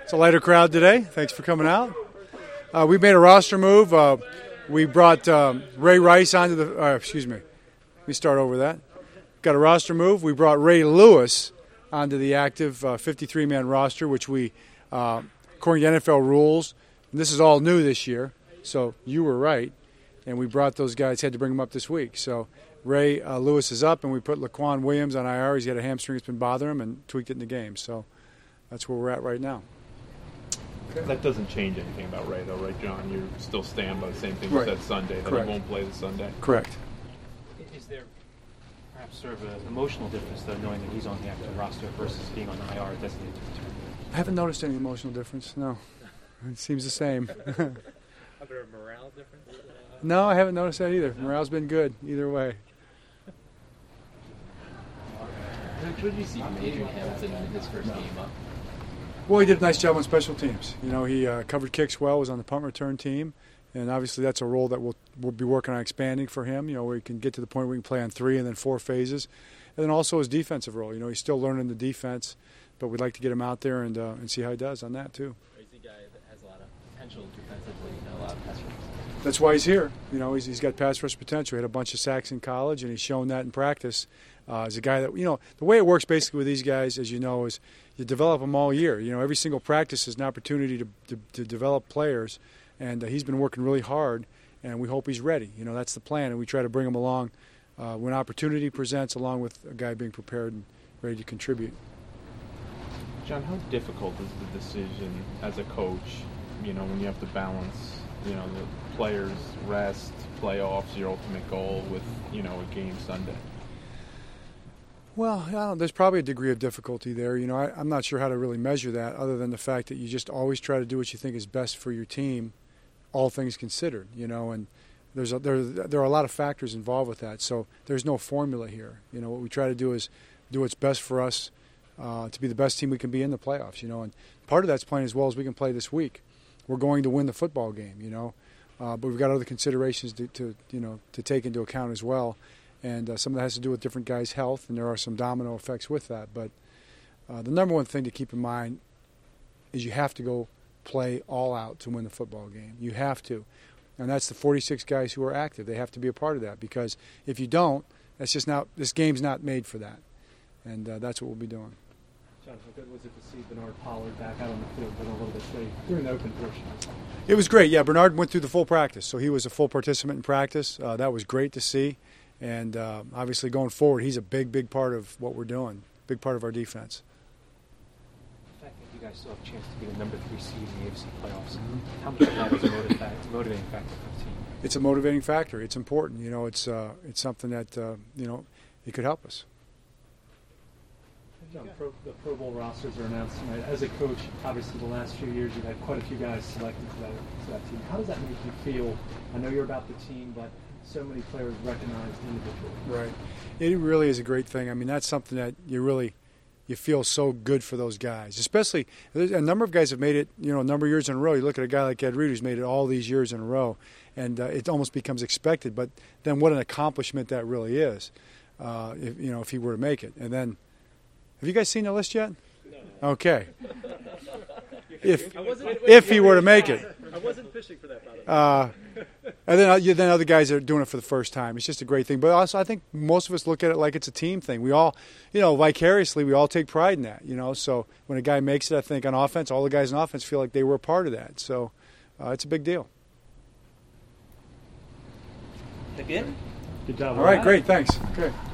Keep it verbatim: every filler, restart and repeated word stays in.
It's a lighter crowd today. Thanks for coming out. Uh, we made a roster move. Uh, we brought um, Ray Rice onto the. Uh, excuse me. Let me start over that. Got a roster move. We brought Ray Lewis onto the active uh, fifty-three man roster, which we, uh, according to N F L rules, and this is all new this year. So you were right, and we brought those guys. Had to bring them up this week. So Ray uh, Lewis is up, and we put Laquan Williams on I R. He's got a hamstring that's been bothering him, and tweaked it in the game. So that's where we're at right now. That doesn't change anything about Ray, though, right, John? You still stand by the same thing right. you said Sunday, that Correct. he won't play this Sunday. Correct. Is there perhaps sort of an emotional difference, though, knowing that he's on the active roster versus being on the I R designated to return? I haven't noticed any emotional difference. No, it seems the same. Are there a morale difference? No, I haven't noticed that either. Morale's been good either way. What did you see from Adrian Hamilton in his first game up? Well, he did a nice job on special teams. You know, he uh, covered kicks well, was on the punt return team, and obviously that's a role that we'll, we'll be working on expanding for him, you know, where he can get to the point where he can play on three and then four phases. And then also his defensive role. You know, he's still learning the defense, but we'd like to get him out there and uh, and see how he does on that, too. He's a guy that has a lot of potential defensively, you know, a lot of pass rush. That's why he's here. You know, he's, he's got pass rush potential. He had a bunch of sacks in college, and he's shown that in practice. Uh, he's a guy that, you know, the way it works basically with these guys, as you know, is you develop them all year. You know, every single practice is an opportunity to to, to develop players, and uh, he's been working really hard, and we hope he's ready. You know, that's the plan, and we try to bring him along uh, when opportunity presents, along with a guy being prepared and ready to contribute. John, how difficult is the decision as a coach, you know, when you have to balance, you know, the players' rest, playoffs, your ultimate goal with, you know, a game Sunday? Well, I don't, there's probably a degree of difficulty there. You know, I, I'm not sure how to really measure that, other than the fact that you just always try to do what you think is best for your team, all things considered. You know, and there's a, there there are a lot of factors involved with that. So there's no formula here. You know, what we try to do is do what's best for us uh, to be the best team we can be in the playoffs. You know, and part of that's playing as well as we can play this week. We're going to win the football game. You know, uh, but we've got other considerations to, to you know to take into account as well. And uh, some of that has to do with different guys' health, and there are some domino effects with that. But uh, the number one thing to keep in mind is you have to go play all out to win the football game. You have to. And that's the forty-six guys who are active. They have to be a part of that, because if you don't, that's just not, this game's not made for that. And uh, that's what we'll be doing. John, how good was it to see Bernard Pollard back out on the field, but a little bit late during the open portion? It was great. Yeah, Bernard went through the full practice, so he was a full participant in practice. Uh, that was great to see. And uh, obviously going forward, he's a big, big part of what we're doing, big part of our defense. The fact that you guys still have a chance to be the number three seed in the A F C playoffs, mm-hmm. how much of that is a motiv- motivating factor for the team? It's a motivating factor. It's important. You know, it's uh, it's something that, uh, you know, it could help us. John, pro, the Pro Bowl rosters are announced tonight. As a coach, obviously the last few years you've had quite a few guys selected to that, to that team. How does that make you feel? I know you're about the team, but so many players recognized individually. Right. It really is a great thing. I mean, that's something that you really, you feel so good for those guys. Especially, a number of guys have made it, you know, a number of years in a row. You look at a guy like Ed Reed who's made it all these years in a row, and uh, it almost becomes expected. But then what an accomplishment that really is, uh, if, you know, if he were to make it. And then, have you guys seen the list yet? No. Okay. If if he were to make it. I wasn't fishing for that, by the way. Uh, and then, uh, then other guys are doing it for the first time. It's just a great thing. But also, I think most of us look at it like it's a team thing. We all, you know, vicariously, we all take pride in that. You know, so when a guy makes it, I think on offense, all the guys on offense feel like they were a part of that. So uh, it's a big deal. Good. Good job. All right, great, thanks. Okay.